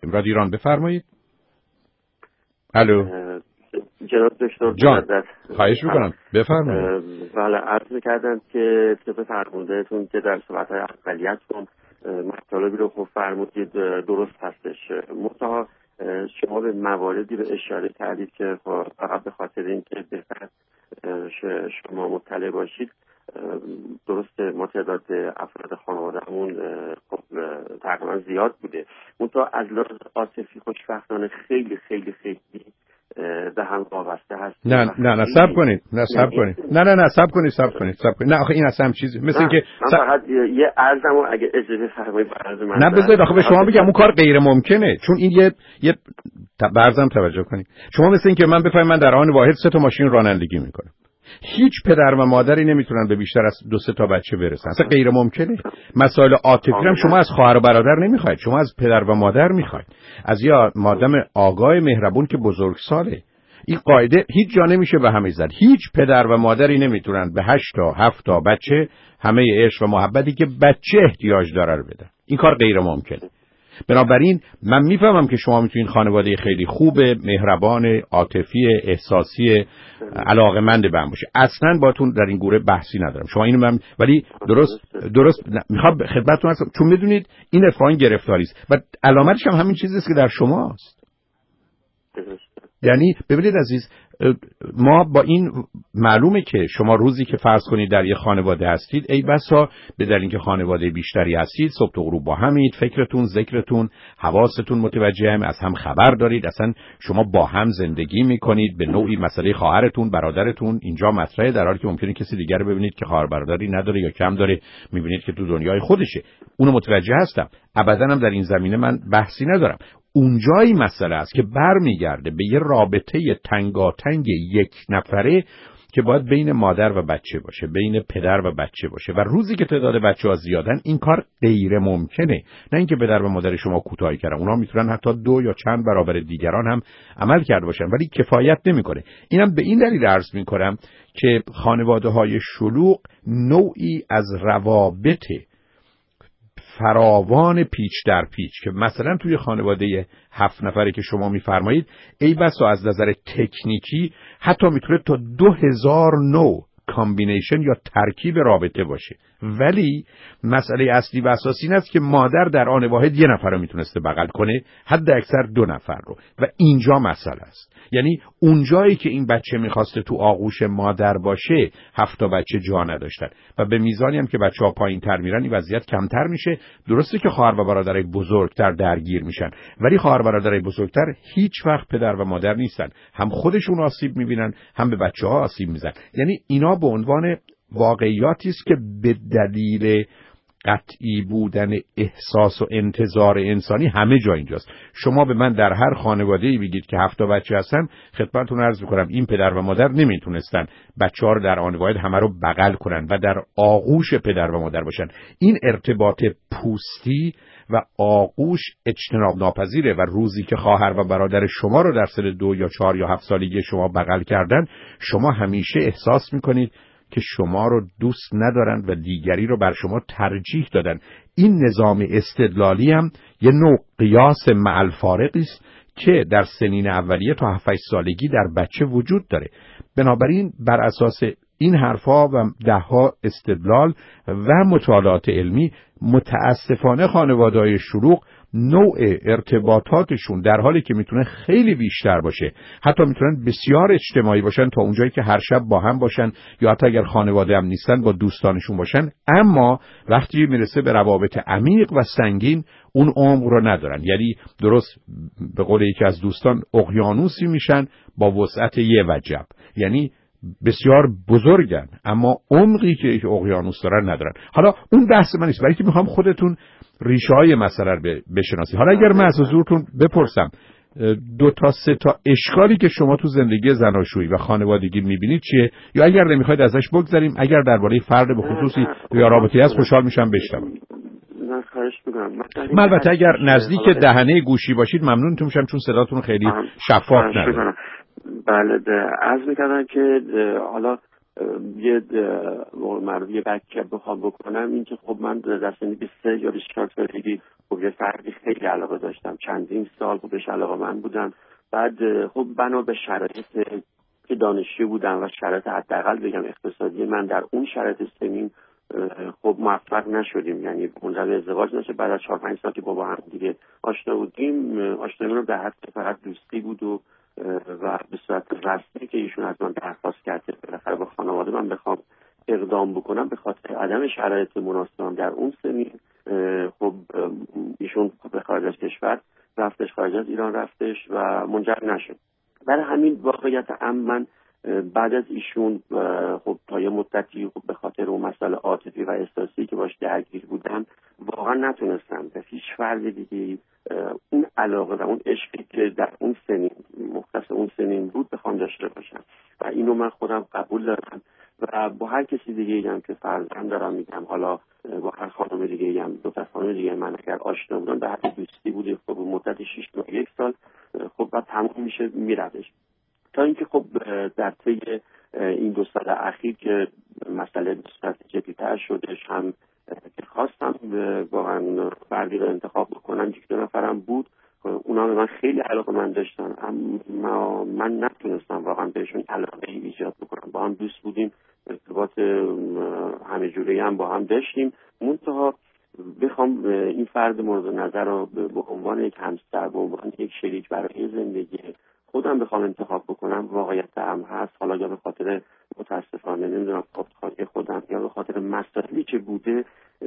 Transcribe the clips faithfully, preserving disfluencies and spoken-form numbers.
هستیم. رادیو ایران، بفرمایید. الو جناب دکتر جان، خواهش میکنم بفرمایید. بله، عرض می‌کردم که طبق فرمودهتون که در صحبت‌های اولیت‌تون مطالبی رو خوب فرمودید درست هستش، منتها شما به مواردی رو اشاره کردید که فقط به خاطر اینکه بهتر شما مطلع باشید، درسته ما تعداد افراد خانواده‌مون خب تقریبا زیاد بوده، منتها از لحاظ عاطفی خوشبختانه خیلی خیلی خیلی به هم وابسته هست. نه نه نه صبر کنید، نه صبر کنید، نه نه نه صبر کنید، صبر کنید، صبر کنید. نه آخه این اصلا هم چیزی مثل اینکه من سب... فقط یه عرضمو اگه اجازه فرمایید عرض من. نه بذارید آخه به شما بگم اون کار غیر ممکنه، چون این یه یه برزم توجه کنید. شما مثل اینکه من بفهمم من در آن واحد سه تا ماشین رانندگی میکنم، هیچ پدر و مادری نمیتونن به بیشتر از دو سه تا بچه برسن، اصلا غیر ممکنه. مسائل عاطفی هم شما از خواهر و برادر نمیخواید، شما از پدر و مادر میخواید، از یا مادام آگاه مهربون که بزرگساله. این قاعده هیچ جا نمیشه به همه زد. هیچ پدر و مادری نمیتونن به هشت تا هفت تا بچه همه عشق و محبتی که بچه احتیاج داره رو بدن. این کار غیر ممکنه. بنابراین من میفهمم که شما میتونید خانواده خیلی خوبه، مهربان، عاطفی، احساسی، علاقه‌مند به هم باشه. اصلا باتون در این گوره بحثی ندارم. شما اینو من ولی درست درست میخوام خدمتتون هستم، چون میدونید این افعال گرفتاری است و علامتش هم همین چیزی است که در شماست. یعنی ببینید عزیز، ما با این معلومه که شما روزی که فرض کنید در یه خانواده هستید، ای بسا به دلیل اینکه خانواده بیشتری هستید، صبح تا غروب با همید، فکرتون، ذکرتون، حواستون متوجه هم، از هم خبر دارید، اصلا شما با هم زندگی میکنید، به نوعی مسئله خواهرتون، برادرتون اینجا مطرحه، در حالی که ممکنه کسی دیگر رو ببینید که خواهر برادری نداره یا کم داره، میبینید که تو دنیای خودشه. اونو متوجه هستم، ابداً هم در این زمینه من بحثی ندارم. اونجایی مسئله است که برمیگرده به یه رابطه تنگاتنگ یک نفره که باید بین مادر و بچه باشه، بین پدر و بچه باشه، و روزی که تعداد بچه‌ها زیادن این کار غیر ممکنه. نه اینکه پدر و مادر شما کوتاهی کردن، اونا میتونن حتی دو یا چند برابر دیگران هم عمل کرده باشن، ولی کفایت نمیکنه. اینم به این دلیل عرض میکنم که خانواده‌های شلوغ نوعی از روابط فراوان پیچ در پیچ که مثلا توی خانواده هفت نفره که شما میفرمایید، ای بسا از نظر تکنیکی حتی میتونه تا دو هزار نوع کامبینیشن یا ترکیب رابطه باشه، ولی مسئله اصلی و اساسی این است که مادر در آن واحد یه نفر رو میتونسته بغل کنه، حد اکثر دو نفر رو، و اینجا مسئله است. یعنی اونجایی که این بچه میخواسته تو آغوش مادر باشه، هفت تا بچه جا نداشتن و به میزانی هم که بچه ها پایین تر میرن این وضعیت کمتر میشه. درسته که خواهر و برادرای بزرگتر درگیر میشن، ولی خواهر و برادرای بزرگتر هیچ وقت پدر و مادر نیستن، هم خودشون آسیب میبینن هم به بچه ها آسیب میزنن. یعنی اینا به عنوان واقعیاتی است که به دلیل قطعی بودن احساس و انتظار انسانی همه جا اینجاست. شما به من در هر خانواده‌ای بگید که هفت تا بچه هستن، خدمتتون عرض می‌کنم این پدر و مادر نمیتونستن بچه‌ها رو در آن واحد همه رو بغل کنن و در آغوش پدر و مادر باشن. این ارتباط پوستی و آغوش اجتناب ناپذیره و روزی که خواهر و برادر شما رو در سن دو یا چهار یا هفت سالگی شما بغل کردن، شما همیشه احساس می‌کنید که شما رو دوست ندارند و دیگری رو بر شما ترجیح دادن. این نظام استدلالی هم یه نوع قیاس مع الفارقی است که در سنین اولیه تا هفت سالگی در بچه وجود داره. بنابراین بر اساس این حرفا و دهها استدلال و مطالعات علمی، متاسفانه خانواده‌های شلوغ نوع ارتباطاتشون در حالی که میتونه خیلی بیشتر باشه، حتی میتونن بسیار اجتماعی باشن تا اونجایی که هر شب با هم باشن، یا حتی اگر خانواده هم نیستن با دوستانشون باشن، اما وقتی میرسه به روابط عمیق و سنگین اون عمق رو ندارن. یعنی درست به قول یکی از دوستان اقیانوسی میشن با وسعت یه وجب، یعنی بسیار بزرگن اما عمقی که یک اقیانوس دارن ندارن. حالا اون بحث من نیست، برای که میخوام خودتون ریشه های مسئله رو بشناسید. حالا اگر من از حضورتون بپرسم دو تا سه تا اشکالی که شما تو زندگی زناشویی و خانوادگی میبینید چیه، یا اگر نمیخواید ازش بگذاریم، اگر درباره فرد به خصوصی یا رابطه‌ای هست خوشحال میشم بشنوم. من خواهش می‌کنم. من البته اگر نزدیک دهنه گوشی باشید ممنونتون میشم، چون صداتون خیلی شفاف نداره. بله، عرض می‌کردم که حالا یه معروف یه بکه بخوام بکنم، این که خب من در سن بیست و سه یا بیست و چهار سالگی خب یه فردی خیلی علاقه داشتم، چندین سال خب بهش علاقه من بودم. بعد خب بنا به شرایط که دانشجو بودم و شرایط حداقل بگم اقتصادی من در اون شرایط سنین خب موفق نشدیم، یعنی منجر ازدواج نشه. بعد از چهار پنج سال که با هم دیگه آشنا بودیم، آشناییمون در حد فقط دوستی بود و و به صورت رسمی که ایشون از من درخواست کرد که بالاخره با خانواده من بخوام اقدام بکنم به خاطر عدم شرایط مناسبم در اون سنین، خب ایشون به خارج از کشور رفتش، خارج از ایران رفتش و منجر نشد. برای همین واقعیت هم من بعد از ایشون خب تا یه مدتی خب به خاطر اون مسئله عاطفی و احساسی که باش درگیر بودم واقعا نتونستم به هیچ فرد دیگه اون علاقه و اون عشقی که در اون سنین مختص اون سنین بود بخوام داشته باشم و اینو من خودم قبول دارم و با هر کسی دیگه هم که فرزند دارم میگم، حالا با هر خانم دیگه هم دو تا خانم دیگه من اگر آشنا بودن به حد دوستی بود خب مدت شش ماه یک سال خب بعد تموم میشه میردش، تا اینکه خب در طی این دو سال اخیر که مسئله بسیار جدی‌تر شدش، هم که خواستم واقعا فردی رو انتخاب بکنم، یک دو نفرم بود، اونا به من خیلی علاقه من داشتن اما من نتونستم واقعا بهشون علاقه ایجاد بکنم. با هم دوست بودیم، ارتباط همه جوری هم با هم داشتیم، منتها بخوام این فرد مورد نظر رو به عنوان یک همسر، به عنوان یک شریک برای زندگی خودم بخوام انتخاب بکنم واقعیت هم هست. حالا یا به خاطر متاسفانه نمیدونم خودخواهی خودم یا به خاطر مسائلی که بوده،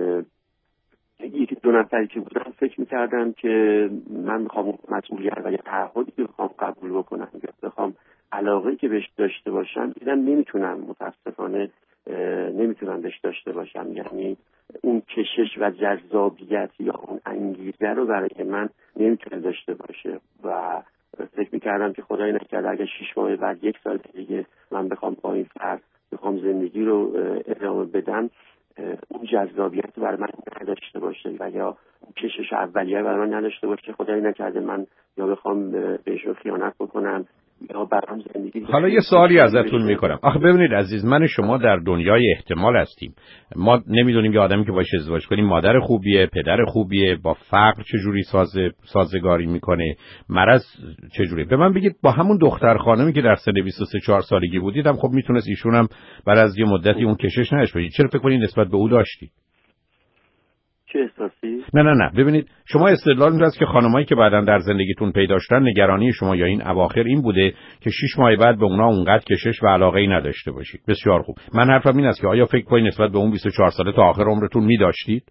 یکی دو نفری که بودن فکر میکردم که من میخوام مسئولیت و یا تعهدی که بخوام قبول بکنم یا بخوام علاقه‌ای که بهش داشته باشم دیدم نمیتونم، متاسفانه نمیتونم بهش داشته باشم، یعنی اون کشش و جذابیت یا اون انگیزه رو برای من نمیتونه داشته باشه و فکر میکردم که خدای نکرده اگه شش ماه بعد یک سال دیگه من بخوام با این فرد بخوام زندگی رو ادامه بدم اون جذابیت برای من نداشته باشه و یا اون کشش اولیه برای من نداشته باشه، خدای نکرده من یا بخوام بهشون خیانت بکنم یا برام زندگی. حالا یه سوالی ازتون میکنم. آخه ببینید عزیز، من شما در دنیای احتمال هستیم. ما نمیدونیم یه آدمی که باشه ازدواج کنیم مادر خوبیه، پدر خوبیه، با فقر چجوری ساز سازگاری میکنه، مرض چجوری. به من بگید با همون دختر خانمی که در سن بیست و سه چهار سالگی بودیدم خب میتونست ایشون هم بعد از یه مدتی اون کشش نشه باشید، چرا فکر کنید نسبت به او داشتی؟ چه احساسی؟ نه نه نه ببینید، شما استدلال می‌کنید که خانمایی که بعداً در زندگیتون پیدا شدن نگرانی شما یا این اواخر این بوده که شش ماه بعد به اونا اونقدر کشش و علاقه‌ای نداشته باشید. بسیار خوب. من حرفم این است که آیا فکر کنید نسبت به اون بیست و چهار ساله تا آخر عمرتون می‌داشتید؟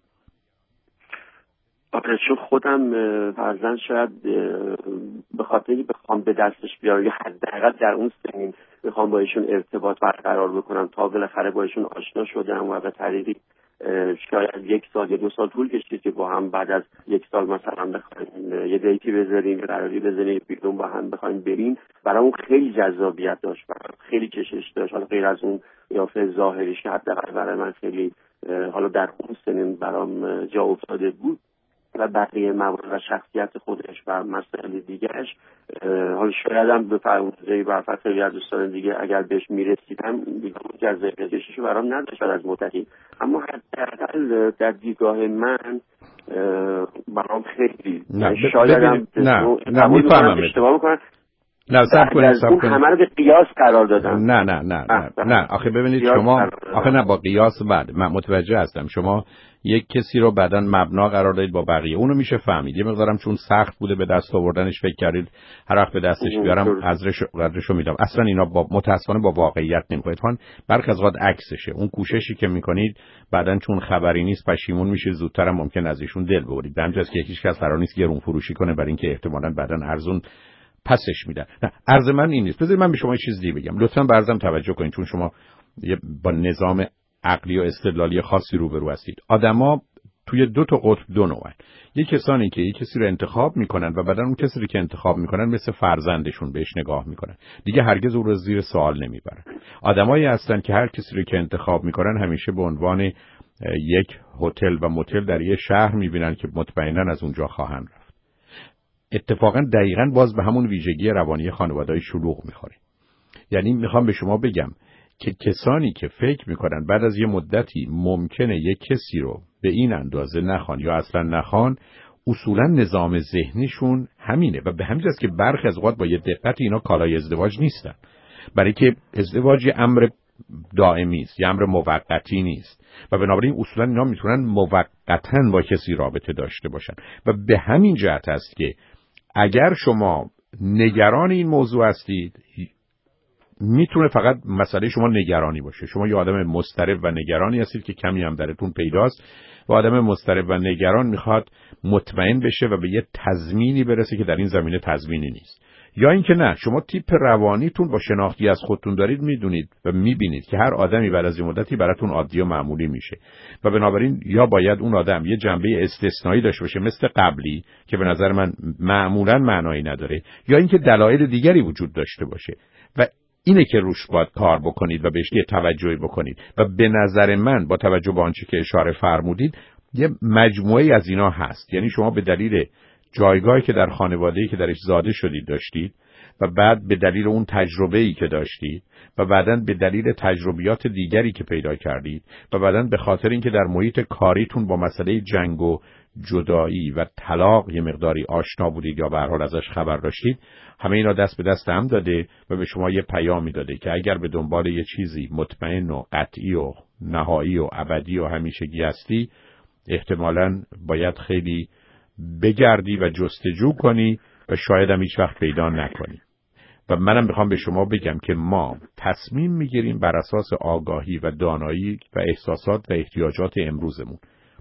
آره، چون خودم فرضاً شاید به خاطری بخوام به دستش بیارم یا حداقل در اون سنین بخوام با ایشون ارتباط برقرار بکنم تا بالاخره با ایشون آشنا شدم و به طریقی شاید یک سال یا دو سال طول کشید که با هم بعد از یک سال مثلا بخوایم یه دیتی بذاریم، یه قراری بزنیم بیرون با هم بخوایم بریم، برامون خیلی جذابیت داشت، برام خیلی کشش داشت. حالا غیر از اون قیافه ظاهریش که حداقل برای من خیلی حالا در اون سنین برام جا افتاده بود و بقیه موارد و شخصیت خودش و مسائل دیگهش، حالا شاید هم به فرموزهی برفت خیلی از دوستان دیگه اگر بهش میرسیدم دیگه جذابیتش رو برام نداشت از مدتی، اما حداقل در دیدگاه من برام خیلی شاید هم نه نه میفهمم اشتباه میکنم نه صبر کنید صبر کنید همه رو به قیاس قرار دادم. نه نه نه نه نه آخه ببینید شما آخه نه با قیاس بعد من متوجه هستم شما یک کسی رو بعداً مبنا قرار دادید با بقیه، اونو میشه فهمید. یه مقدارم چون سخت بوده به دست آوردنش فکر کردید هر وقت به دستش بیارم قدرش قدرشو میدم. اصلا اینا با متأسفانه با واقعیت نمیخواد. اتفاقاً برخی از اوقات عکسشه. اون کوششی که میکنید بعداً چون خبری نیست پشیمون میشه، زودترم ممکن از ایشون دل ببرید. به همین جاست که هیچ کس قرار نیست گرون فروشی کنه برای اینکه احتمالاً بعداً ارزون پسش میدن. نه عرض من این نیست. بذارید من به شما یه چیز دیگه بگم. لطفاً برزم توجه کنید چون شما با نظام عقلی و استدلالی خاصی روبرو هستید. آدما توی دو تا قطب دو نوعن. یک کسانی که یک کسی رو انتخاب میکنن و بعدن اون کسی رو که انتخاب میکنن مثل فرزندشون بهش نگاه میکنن، دیگه هرگز اون رو زیر سوال نمیبرن. آدمایی هستن که هر کسی رو که انتخاب میکنن همیشه به عنوان یک هتل و موتل در یه شهر میبینن که مطمئنا از اونجا خواهند رفت. اتفاقا دقیقاً باز به همون ویژگی روانی خانواده‌های شلوغ میخوره. یعنی میخوام به شما بگم که کسانی که فکر میکنن بعد از یه مدتی ممکنه یه کسی رو به این اندازه نخوان یا اصلا نخوان، اصولا نظام ذهنیشون همینه و به همین جاست که برخی از اوقات با یه دقت اینا کالای ازدواج نیستن، برای که ازدواج یه امر دائمی است، یه امر موقتی نیست و بنابراین اصولا اینا میتونن موقتا با کسی رابطه داشته باشن و به همین جهت است که اگر شما نگران این موضوع هستید، میتونه فقط مسئله شما نگرانی باشه. شما یه آدم مضطرب و نگرانی هستید که کمی هم درتون پیداست و آدم مضطرب و نگران میخواد مطمئن بشه و به یه تضمینی برسه که در این زمینه تضمینی نیست. یا اینکه نه، شما تیپ روانیتون با شناختی از خودتون دارید میدونید و میبینید که هر آدمی بعد از یه مدتی براتون عادی و معمولی میشه و بنابراین یا باید اون آدم یه جنبه استثنایی داشته باشه مثل قبلی که به نظر من معمولا معنایی نداره، یا اینکه دلایل دیگری وجود داشته باشه و اینه که روش باید کار بکنید و بهش یه توجهی بکنید و به نظر من با توجه به آنچه که اشاره فرمودید یه مجموعه از اینا هست. یعنی شما به دلیل جایگاهی که در خانواده‌ای که درش زاده شدید داشتید و بعد به دلیل اون تجربه‌ای که داشتید و بعداً به دلیل تجربیات دیگری که پیدا کردید و بعداً به خاطر اینکه در محیط کاریتون با مسئله جنگ و جدایی و طلاق یه مقداری آشنا بودید یا به هر حال ازش خبر داشتید، همه اینا دست به دست هم داده و به شما یه پیامی داده که اگر به دنبال یه چیزی مطمئن و قطعی و نهایی و ابدی و همیشگی هستی، احتمالاً باید خیلی بگردی و جستجو کنی و شاید هم هیچ وقت پیدا نکنی. و منم میخوام به شما بگم که ما تصمیم میگیریم بر اساس آگاهی و دانایی و احساسات و احتیاجات امروزمون.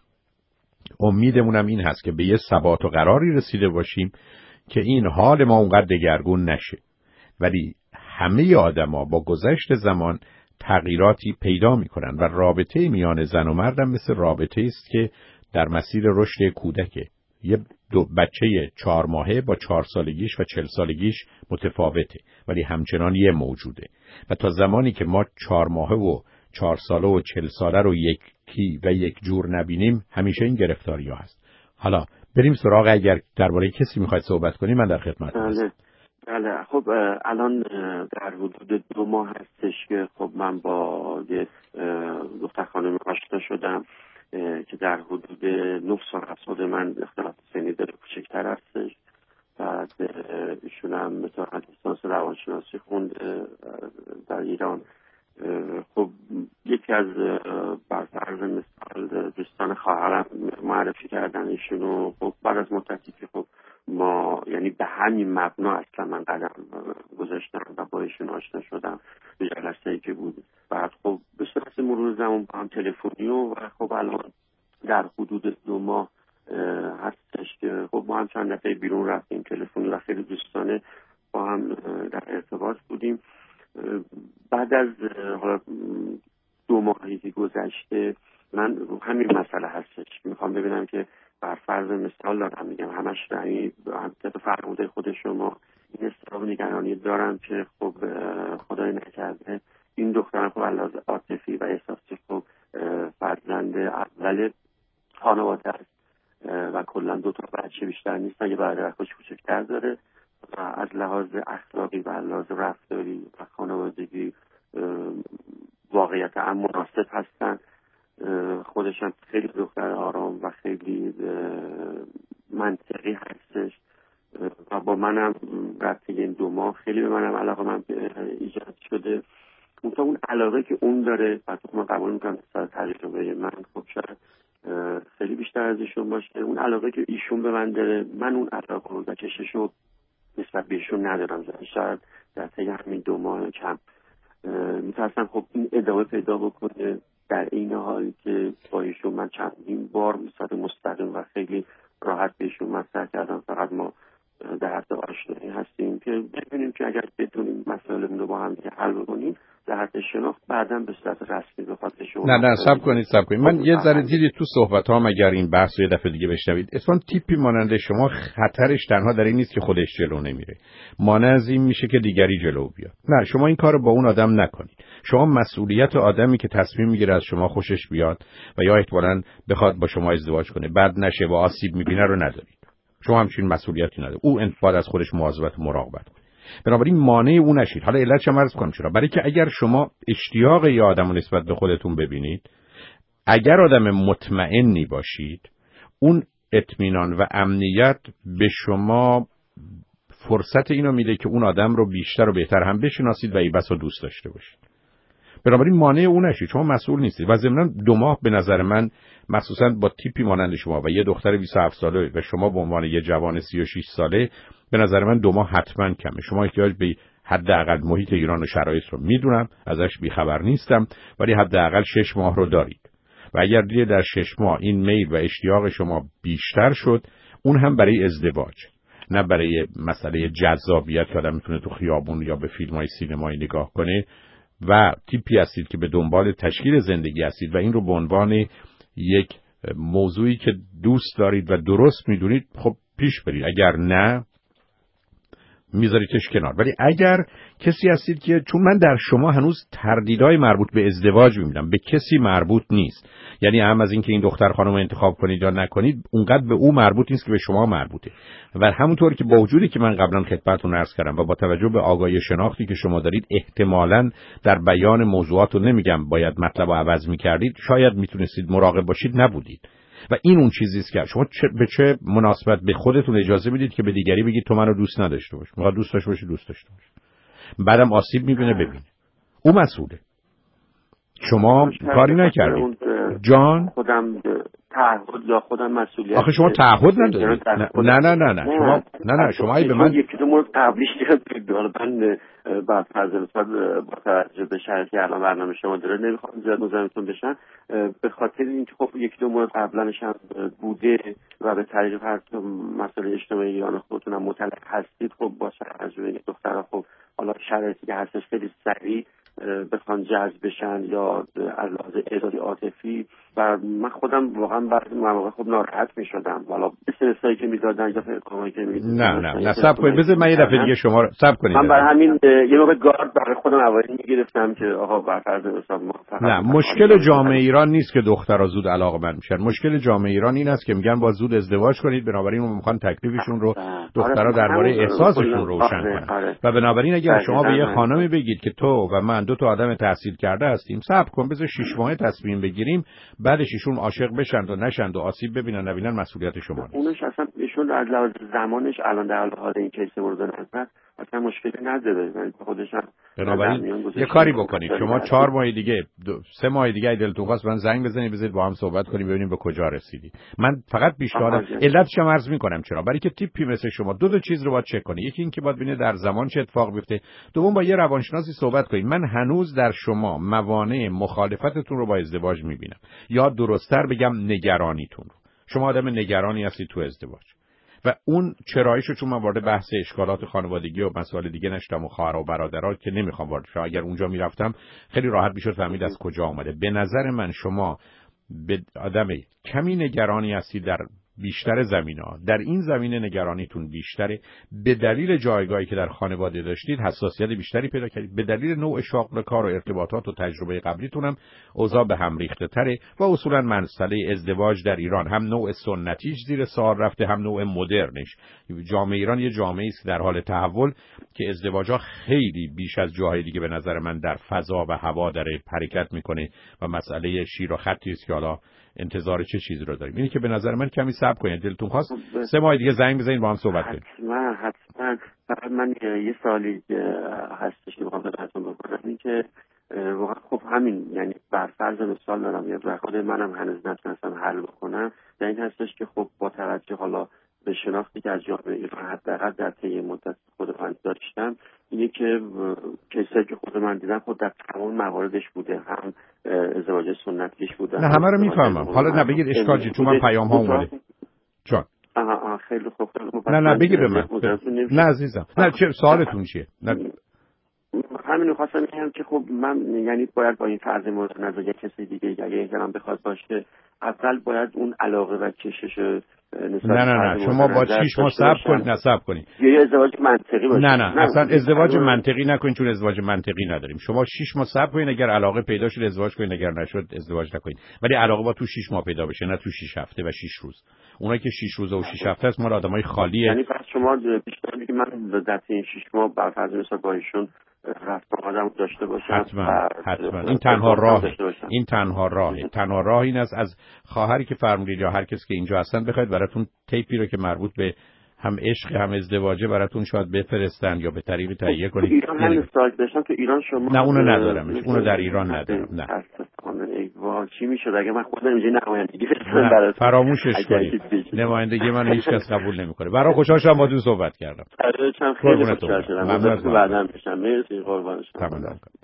امیدمونم این هست که به یه ثبات و قراری رسیده باشیم که این حال ما اونقدر دگرگون نشه. ولی همه آدما با گذشت زمان تغییراتی پیدا میکنن و رابطه میان زن و مردم مثل رابطه است که در مسیر رشد کودکه. یه دو بچه چهار ماهه با چهار سالگیش و چل سالگیش متفاوته ولی همچنان یه موجوده و تا زمانی که ما چهار ماهه و چهار ساله و چل ساله رو یکی و یک جور نبینیم همیشه این گرفتاری ها هست. حالا بریم سراغ، اگر درباره کسی میخواید صحبت کنیم من در خدمت هستم. بله خب الان در حدود دو ماه هستش که خب من با یه دختر خانم آشنا شدم که در حدود نه سال از خود من اختلاف سنی داره، کوچکتر هستش. بعد ایشون هم مثلا لیسانس روانشناسی خوند در ایران. خب یکی از برفرض مثال دوستان خواهرم معرفی کردن ایشونو. خب بعد از مدتی که خب ما یعنی به همین مبنا اصلا من قدم گذاشتم و با ایشون آشنا شدم به جلسه‌ای که بود. بعد خب به صورت مرور زمان با هم تلفنی و خب الان در حدود دو ماه هستش که خب ما هم چند دفعه بیرون رفتیم تلفنی و خیلی دوستانه با هم در ارتباط بودیم. بعد از حالا دو ماهی که گذشته من همین مسئله هستش میخوام ببینم که بر فرض مثال دارم میگم همش یعنی همطور فرموده خود شما این استراب نگرانی دارم که خب خدای نکرده این دخترم خب علاوه عاطفی و احساسی خب فرزند اول خانواده است و کلا دو تا بچه بیشتر نیستن، یه برادر خودش کوچکتر داره و از لحاظ اخلاقی و لحاظ رفتاری و خانوادگی واقعیت هم مناسب هستن. خودش هم خیلی دختر آرام و خیلی منطقی هستش و با منم رابطه این دو ماه خیلی به منم علاقه من ایجاد شده. اون تا اون علاقه که اون داره و من قبول میکنم سر تجربه من خب شاید خیلی بیشتر از ایشون باشه. اون علاقه که ایشون به من داره من اون علاقه رو و کشش رو نسبت به ایشون ندارم. شاید در طی همین دو ماه کم میترسم خب این ادامه پیدا بکنه در این حالی که با ایشون من چندین بار مثلا مستقیم و خیلی راحت به ایشون مطرح کردم. فقط ما در حد آشنایی هستیم که ببینیم که اگر بتونیم مسائلمون رو با هم حل بکنیم در حد شناخت بعداً به صورت رسمی بخواد شما. نه نه صبر کنید صبر کنید من یه ذره دیدید تو صحبت‌هام اگر این بحث رو یه دفعه دیگه بشنوید اصلا تیپی مانند شما خطرش تنها در این نیست که خودش جلو نمیره، مانع از این میشه که دیگری جلو بیاد. نه شما این کارو با اون آدم نکنید. شما مسئولیت آدمی که تصمیم میگیره از شما خوشش بیاد و یا احتمالاً بخواد با شما ازدواج کنه بعد نشه و آسیب میبینه رو ندارید. شما همچین مسئولیتی نداره. او باید از خودش مواظبت و مراقبت کنه. بنابراین مانع اون نشید. حالا علتش هم عرض کنم چرا. برای که اگر شما اشتیاق یه آدمو نسبت به خودتون ببینید، اگر آدم مطمئنی باشید، اون اطمینان و امنیت به شما فرصت اینو میده که اون آدم رو بیشتر و بهتر هم بشناسید و ای بسا دوست داشته باشید. بنابراین مانع اون نشید. شما مسئول نیستید. و ضمناً دو ماه به نظر من مخصوصاً با تیپی مانند شما و یه دختر بیست و هفت ساله و شما به عنوان یه جوان سی و شش ساله، به نظر من دو ماه حتما کمه. شما احتیاج به حداقل محیط ایران و شرایط رو میدونم، ازش بیخبر نیستم، ولی حداقل شش ماه رو دارید. و اگر دیگه در شش ماه این میل و اشتیاق شما بیشتر شد، اون هم برای ازدواج، نه برای مسئله جذابیت که آدم میتونه تو خیابون یا به فیلم‌های سینمایی نگاه کنه، و تیپی هستید که به دنبال تشکیل زندگی هستید و این رو به عنوان یک موضوعی که دوست دارید و درست میدونید، خب پیش برید. اگر نه میذاریدش کنار. ولی اگر کسی هستید که، چون من در شما هنوز تردیدهای مربوط به ازدواج میبینم، به کسی مربوط نیست، یعنی هم از اینکه این دختر خانم انتخاب کنید یا نکنید اونقدر به او مربوط نیست که به شما مربوطه. و همونطور که با وجودی که من قبلا خدمتتون عرض کردم و با توجه به آگاهی شناختی که شما دارید، احتمالاً در بیان موضوعات رو نمیگم باید مطلب رو عوض میکردید، شاید میتونستید مراقب باشید، نبودید. و این اون چیزی است که شما چه به چه مناسبت به خودتون اجازه میدید که به دیگری بگید تو منو دوست نداشته باش. میخواد دوست داشته باشی، دوست داشته باش. بعدم آسیب میبینه، ببینه. او مسئوله. شما کاری نکردید. جان خودم تعهد یا خودم مسئولیت. آخه شما تعهد ندارید. نه نه نه نه شما نه نه شما ای به من یکی دو مورد قبلیش دیدم. حالا من بعد فرض مثلا با توجه به شرایطی الان برنامه شما داره نمیخوام زیاد مزاحمتون بشم، به خاطر اینکه خب یکی دو مورد قبلش هم بوده و به طریق هر مسئله اجتماعی ایران خودتون هم مطلع هستید. خب با توجه به دخترها خب حالا شرایطی که هستش خیلی سریع بخوان جذب بشن یا از لحاظ اعتیادی عاطفی، و من خودم واقعا بعضی مواقع خب ناراحت می‌شدم. والا استرسایی که می‌دادن یا پیغامایی که می‌دادن. نه نه نه صبر کنید، بذار من یه دفعه دیگه شما رو صبر کنید. من برای همین یه موقع گارد برای خودم اوایل می‌گرفتم که آقا بر فرض حساب ما فقط نه، مشکل جامعه ایران نیست که دخترها زود علاقه‌مند میشن. مشکل جامعه ایران این است که میگن با زود ازدواج کنید، بنابراین اون میخوان تکلیفشون رو دخترها درباره احساسشون روشن کنن. و بنابراین اگر شما به یه خانمی بگید که تو و من دو تا آدم تحصیل کرده هستیم، صبر کن بذار شش ماه تصمیم بگیریم، بعدش ایشون عاشق بشن و نشن و آسیب ببینن نبینن، مسئولیت شما نیست. اونش اصلا ایشون از لحاظ زمانش الان در حال این کیس مورد نظر اصلا مشکلی نداره. من خودش هم بنابراین یه کاری بکنید، شما چهار ماه دیگه دو، سه ماه دیگه دلتون خواست من زنگ بزنید، بذارید با هم صحبت کنیم ببینیم به کجا رسیدی. من فقط پیشنهادم علتش هم عرض میکنم چرا، برای که تیپی مثل شما دو تا چیز رو باید چک کنید. یکی این که باید ببینید در زمان چه اتفاق بیفته، دوم با یه روانشناسی صحبت کنید. من هنوز در شما موانع مخالفتتون رو با ازدواج میبینم، یا درست‌تر بگم نگرانیتون رو. شما آدم نگرانی هستید تو ازدواج و اون چراییشو، چون من وارد بحث اشکالات خانوادگی و مسائل دیگه نشدم و خواهر و برادرها که نمیخوام وارد شم، اگر اونجا میرفتم خیلی راحت میشد فهمید از کجا آمده. به نظر من شما به آدم کمی نگرانی هستید در بیشتر زمینه‌ها. در این زمینه نگرانیتون بیشتره به دلیل جایگاهی که در خانواده داشتید، حساسیت بیشتری پیدا کردید. به دلیل نوع شغل کار و ارتباطات و تجربه قبلیتون هم اوضاع به هم ریخته تره و اصولا مسئله ازدواج در ایران هم نوع سنتیش زیر سوال رفته، هم نوع مدرنش. جامعه ایران یه جامعه است در حال تحول که ازدواج‌ها خیلی بیش از جاهای دیگه به نظر من در فضا و هوا داره حرکت میکنه و مسئله شیر و خطی است که حالا انتظار چه چیزی رو داریم. اینی که به نظر من کمی صبر کنید، دلتون خواست سه ماه دیگه زنگ بزنید با هم صحبت کنیم. حتما حتما. فقط من یه سوالی هستش که می‌خوام بهتون بکنم، این که واقعا خب همین، یعنی بر فرض مثال دارم یا خود منم هنوز نتونستم حل بکنم، در این هستش که خب با توجه حالا به شناختی که از جامعه ایران حداقل در طی مدت خود من داشتم، اینه که کسایی که خود من دیدم خود در تمام مواردش بوده، هم ازدواج سنتیش بوده. نه همه رو میفهمم، حالا نه بگید اشکال چیه، چون من پیام ها اومده. جان آها آها خیلی خوب. نه نه بگید به من. نه عزیزم، نه چه سوالتون چیه؟ نه همین خواستم بگم که خب من یعنی باید با این فرض مورد نظر یک کسی دیگه اگه احترام بخواد باشه، اول باید اون علاقه و کشش نه نه نه شما با شش ماه صبر کنید، نصب کنید. یه ازدواج منطقی باشه. نه نه اصلا ازدواج منطقی نکنید، چون ازدواج منطقی نداریم. شما شش ماه صبر کنید، اگر علاقه پیدا شد ازدواج کنید، اگر نشد ازدواج نکنید. ولی علاقه با تو شش ماه پیدا بشه، نه تو شش هفته و شش روز. اونایی که شش روزه و شش هفته است ما آدمای خالیه. یعنی پس شما پیشنهاد که من به ذات این شش ماه بر فرض مثال با ایشون رفت آدم داشته باشم؟ حتما حتما این تنها راه این تنها راه تنها راه این است از خواهری که فرمودید یا هر کسی که اینجا هستن بخواید براتون تیپی رو که مربوط به هم عشق هم ازدواجه براتون شاید بفرستن یا به طریق تهیه کنید. ایران من استاد داشتم تو ایران شما نه اونو ندارم، اونو در ایران ندارم. نه ای وا چی میشد اگه من خودم اینجا نمایندگی براتون فراموشش کنید. نمایندگی من هیچ کس قبول نمیکنه. برای خوشحال شدم باهاتون صحبت کردم. خیلی خوشحال شدم. ممنون از بعداً بشم. مرسی قربان شما.